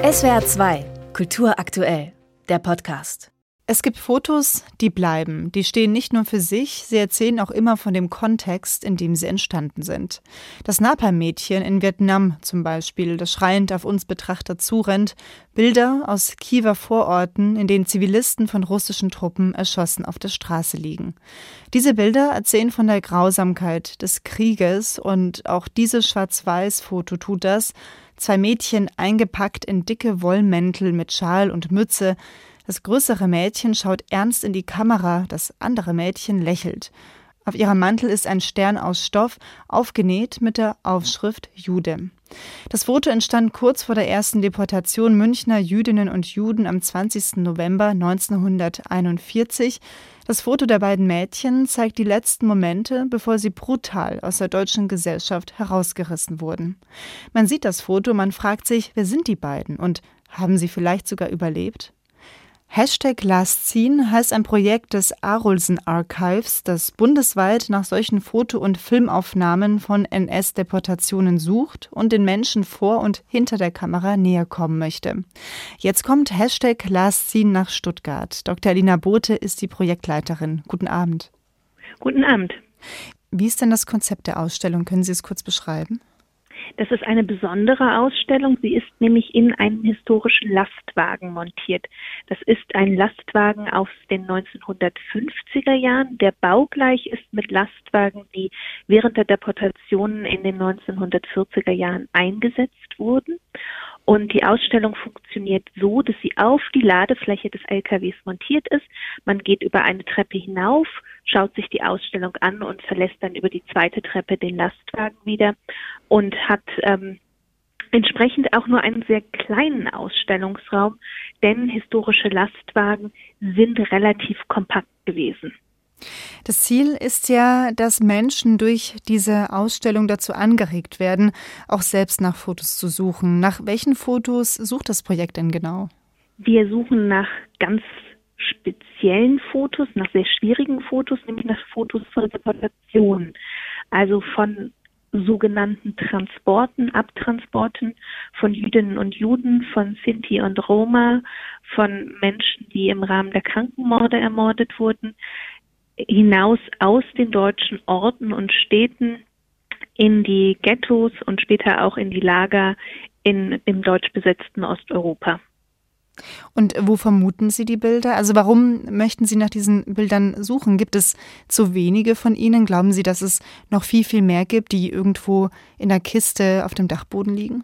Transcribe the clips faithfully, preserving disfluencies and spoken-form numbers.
S W R zwei, Kultur aktuell, der Podcast. Es gibt Fotos, die bleiben. Die stehen nicht nur für sich, sie erzählen auch immer von dem Kontext, in dem sie entstanden sind. Das Napalm-Mädchen in Vietnam zum Beispiel, das schreiend auf uns Betrachter zurennt. Bilder aus Kiewer Vororten, in denen Zivilisten von russischen Truppen erschossen auf der Straße liegen. Diese Bilder erzählen von der Grausamkeit des Krieges und auch dieses Schwarz-Weiß-Foto tut das. Zwei Mädchen eingepackt in dicke Wollmäntel mit Schal und Mütze. Das größere Mädchen schaut ernst in die Kamera, das andere Mädchen lächelt. Auf ihrem Mantel ist ein Stern aus Stoff, aufgenäht mit der Aufschrift Jude. Das Foto entstand kurz vor der ersten Deportation Münchner Jüdinnen und Juden am zwanzigsten November neunzehnhunderteinundvierzig. Das Foto der beiden Mädchen zeigt die letzten Momente, bevor sie brutal aus der deutschen Gesellschaft herausgerissen wurden. Man sieht das Foto, man fragt sich, wer sind die beiden und haben sie vielleicht sogar überlebt? Hashtag Last Scene heißt ein Projekt des Arolsen Archives, das bundesweit nach solchen Foto- und Filmaufnahmen von N S-Deportationen sucht und den Menschen vor und hinter der Kamera näher kommen möchte. Jetzt kommt Hashtag Last Scene nach Stuttgart. Doktor Alina Bothe ist die Projektleiterin. Guten Abend. Guten Abend. Wie ist denn das Konzept der Ausstellung? Können Sie es kurz beschreiben? Das ist eine besondere Ausstellung. Sie ist nämlich in einem historischen Lastwagen montiert. Das ist ein Lastwagen aus den neunzehnhundertfünfziger Jahren, der baugleich ist mit Lastwagen, die während der Deportationen in den neunzehnhundertvierziger Jahren eingesetzt wurden. Und die Ausstellung funktioniert so, dass sie auf die Ladefläche des L K Ws montiert ist. Man geht über eine Treppe hinauf, schaut sich die Ausstellung an und verlässt dann über die zweite Treppe den Lastwagen wieder und hat ähm, entsprechend auch nur einen sehr kleinen Ausstellungsraum, denn historische Lastwagen sind relativ kompakt gewesen. Das Ziel ist ja, dass Menschen durch diese Ausstellung dazu angeregt werden, auch selbst nach Fotos zu suchen. Nach welchen Fotos sucht das Projekt denn genau? Wir suchen nach ganz speziellen Fotos, nach sehr schwierigen Fotos, nämlich nach Fotos von Deportationen, also von sogenannten Transporten, Abtransporten von Jüdinnen und Juden, von Sinti und Roma, von Menschen, die im Rahmen der Krankenmorde ermordet wurden, hinaus aus den deutschen Orten und Städten in die Ghettos und später auch in die Lager in, im deutsch besetzten Osteuropa. Und wo vermuten Sie die Bilder? Also warum möchten Sie nach diesen Bildern suchen? Gibt es zu wenige von ihnen? Glauben Sie, dass es noch viel, viel mehr gibt, die irgendwo in der Kiste auf dem Dachboden liegen?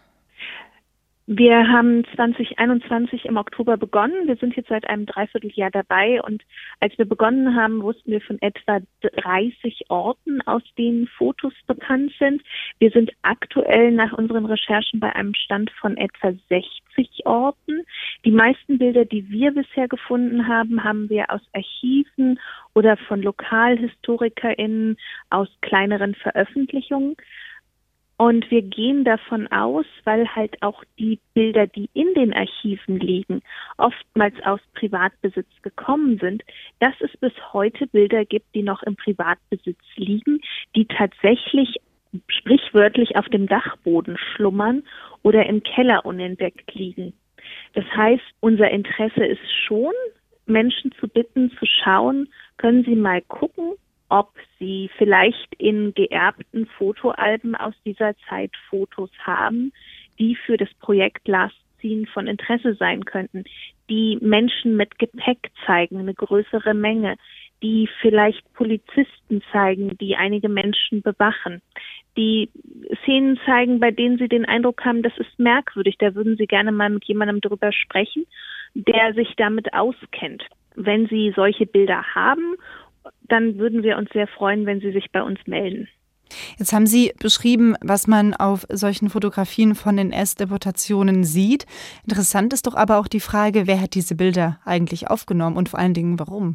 Wir haben zwanzig einundzwanzig im Oktober begonnen. Wir sind jetzt seit einem Dreivierteljahr dabei und als wir begonnen haben, wussten wir von etwa dreißig Orten, aus denen Fotos bekannt sind. Wir sind aktuell nach unseren Recherchen bei einem Stand von etwa sechzig Orten. Die meisten Bilder, die wir bisher gefunden haben, haben wir aus Archiven oder von LokalhistorikerInnen aus kleineren Veröffentlichungen. Und wir gehen davon aus, weil halt auch die Bilder, die in den Archiven liegen, oftmals aus Privatbesitz gekommen sind, dass es bis heute Bilder gibt, die noch im Privatbesitz liegen, die tatsächlich sprichwörtlich auf dem Dachboden schlummern oder im Keller unentdeckt liegen. Das heißt, unser Interesse ist schon, Menschen zu bitten, zu schauen, können Sie mal gucken, ob sie vielleicht in geerbten Fotoalben aus dieser Zeit Fotos haben, die für das Projekt Last Scene von Interesse sein könnten, die Menschen mit Gepäck zeigen, eine größere Menge, die vielleicht Polizisten zeigen, die einige Menschen bewachen, die Szenen zeigen, bei denen sie den Eindruck haben, das ist merkwürdig, da würden sie gerne mal mit jemandem drüber sprechen, der sich damit auskennt. Wenn Sie solche Bilder haben, dann würden wir uns sehr freuen, wenn Sie sich bei uns melden. Jetzt haben Sie beschrieben, was man auf solchen Fotografien von N S-Deportationen sieht. Interessant ist doch aber auch die Frage, wer hat diese Bilder eigentlich aufgenommen und vor allen Dingen warum?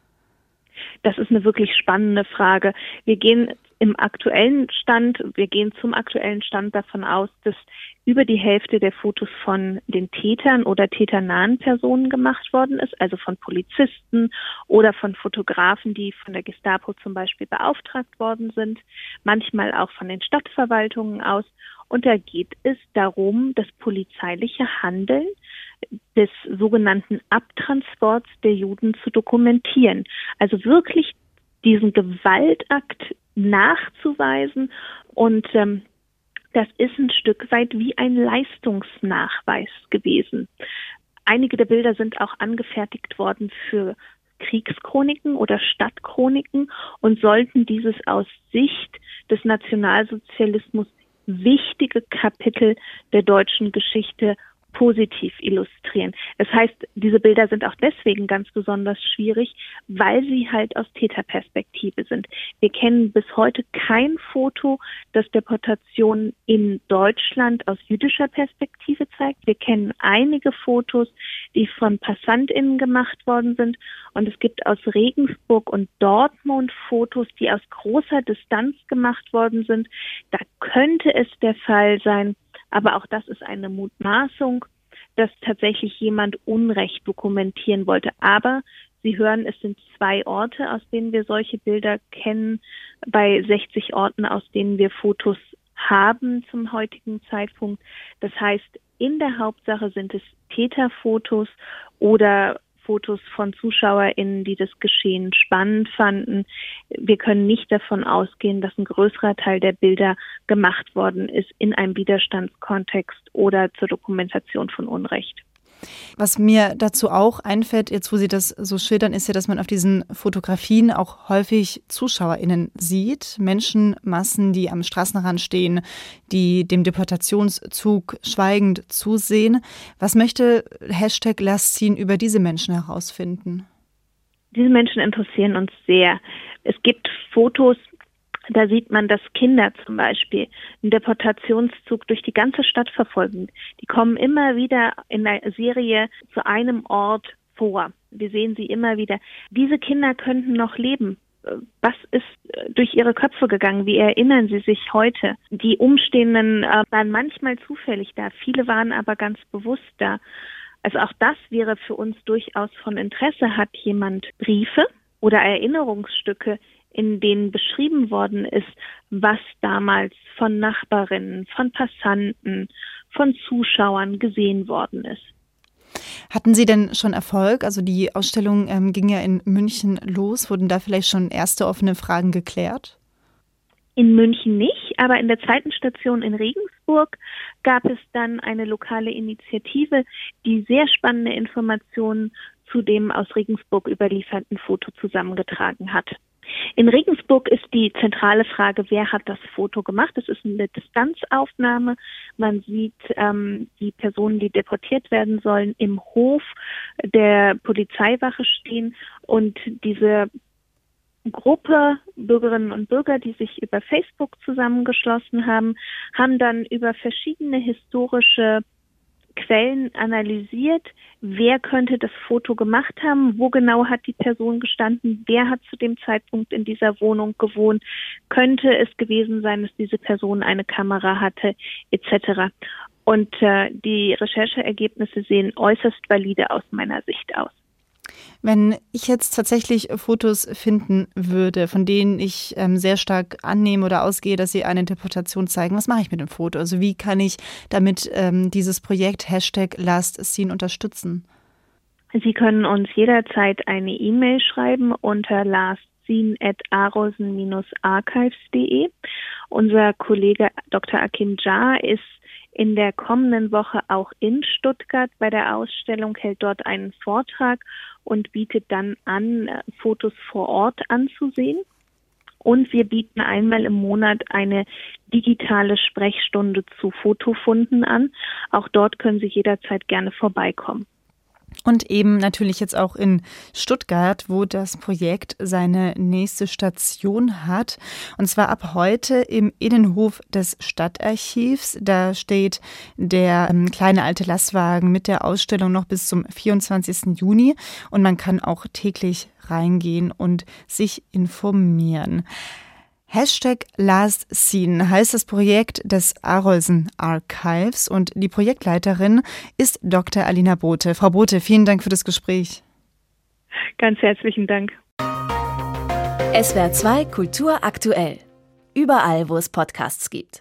Das ist eine wirklich spannende Frage. Wir gehen im aktuellen Stand, wir gehen zum aktuellen Stand davon aus, dass über die Hälfte der Fotos von den Tätern oder täternahen Personen gemacht worden ist, also von Polizisten oder von Fotografen, die von der Gestapo zum Beispiel beauftragt worden sind, manchmal auch von den Stadtverwaltungen aus. Und da geht es darum, das polizeiliche Handeln des sogenannten Abtransports der Juden zu dokumentieren. Also wirklich diesen Gewaltakt nachzuweisen. Und ähm, das ist ein Stück weit wie ein Leistungsnachweis gewesen. Einige der Bilder sind auch angefertigt worden für Kriegschroniken oder Stadtchroniken und sollten dieses aus Sicht des Nationalsozialismus wichtige Kapitel der deutschen Geschichte positiv illustrieren. Das heißt, diese Bilder sind auch deswegen ganz besonders schwierig, weil sie halt aus Täterperspektive sind. Wir kennen bis heute kein Foto, das Deportation in Deutschland aus jüdischer Perspektive zeigt. Wir kennen einige Fotos, die von PassantInnen gemacht worden sind. Und es gibt aus Regensburg und Dortmund Fotos, die aus großer Distanz gemacht worden sind. Da könnte es der Fall sein, aber auch das ist eine Mutmaßung, dass tatsächlich jemand Unrecht dokumentieren wollte. Aber Sie hören, es sind zwei Orte, aus denen wir solche Bilder kennen, bei sechzig Orten, aus denen wir Fotos haben zum heutigen Zeitpunkt. Das heißt, in der Hauptsache sind es Täterfotos oder Fotos von ZuschauerInnen, die das Geschehen spannend fanden. Wir können nicht davon ausgehen, dass ein größerer Teil der Bilder gemacht worden ist in einem Widerstandskontext oder zur Dokumentation von Unrecht. Was mir dazu auch einfällt, jetzt wo Sie das so schildern, ist ja, dass man auf diesen Fotografien auch häufig ZuschauerInnen sieht. Menschenmassen, die am Straßenrand stehen, die dem Deportationszug schweigend zusehen. Was möchte Hashtag Last Seen über diese Menschen herausfinden? Diese Menschen interessieren uns sehr. Es gibt Fotos, da sieht man, dass Kinder zum Beispiel einen Deportationszug durch die ganze Stadt verfolgen. Die kommen immer wieder in der Serie zu einem Ort vor. Wir sehen sie immer wieder. Diese Kinder könnten noch leben. Was ist durch ihre Köpfe gegangen? Wie erinnern sie sich heute? Die Umstehenden äh, waren manchmal zufällig da. Viele waren aber ganz bewusst da. Also auch das wäre für uns durchaus von Interesse. Hat jemand Briefe oder Erinnerungsstücke, in denen beschrieben worden ist, was damals von Nachbarinnen, von Passanten, von Zuschauern gesehen worden ist. Hatten Sie denn schon Erfolg? Also die Ausstellung ähm, ging ja in München los. Wurden da vielleicht schon erste offene Fragen geklärt? In München nicht, aber in der zweiten Station in Regensburg gab es dann eine lokale Initiative, die sehr spannende Informationen zu dem aus Regensburg überlieferten Foto zusammengetragen hat. In Regensburg ist die zentrale Frage, wer hat das Foto gemacht? Es ist eine Distanzaufnahme. Man sieht ähm, die Personen, die deportiert werden sollen, im Hof der Polizeiwache stehen. Und diese Gruppe Bürgerinnen und Bürger, die sich über Facebook zusammengeschlossen haben, haben dann über verschiedene historische Quellen analysiert, wer könnte das Foto gemacht haben, wo genau hat die Person gestanden, wer hat zu dem Zeitpunkt in dieser Wohnung gewohnt, könnte es gewesen sein, dass diese Person eine Kamera hatte, et cetera. Und äh, die Rechercheergebnisse sehen äußerst valide aus meiner Sicht aus. Wenn ich jetzt tatsächlich Fotos finden würde, von denen ich ähm, sehr stark annehme oder ausgehe, dass sie eine Deportation zeigen, was mache ich mit dem Foto? Also wie kann ich damit ähm, dieses Projekt Hashtag Last Seen unterstützen? Sie können uns jederzeit eine E-Mail schreiben unter lastseen at arosen dash archives punkt de. Unser Kollege Doktor Akim Jah ist in der kommenden Woche auch in Stuttgart bei der Ausstellung, hält dort einen Vortrag und bietet dann an, Fotos vor Ort anzusehen. Und wir bieten einmal im Monat eine digitale Sprechstunde zu Fotofunden an. Auch dort können Sie jederzeit gerne vorbeikommen. Und eben natürlich jetzt auch in Stuttgart, wo das Projekt seine nächste Station hat. Und zwar ab heute im Innenhof des Stadtarchivs. Da steht der ähm, kleine alte Lastwagen mit der Ausstellung noch bis zum vierundzwanzigsten Juni. Und man kann auch täglich reingehen und sich informieren. Hashtag Last Seen heißt das Projekt des Arolsen Archives und die Projektleiterin ist Doktor Alina Bothe. Frau Bothe, vielen Dank für das Gespräch. Ganz herzlichen Dank. S W R zwei Kultur aktuell. Überall, wo es Podcasts gibt.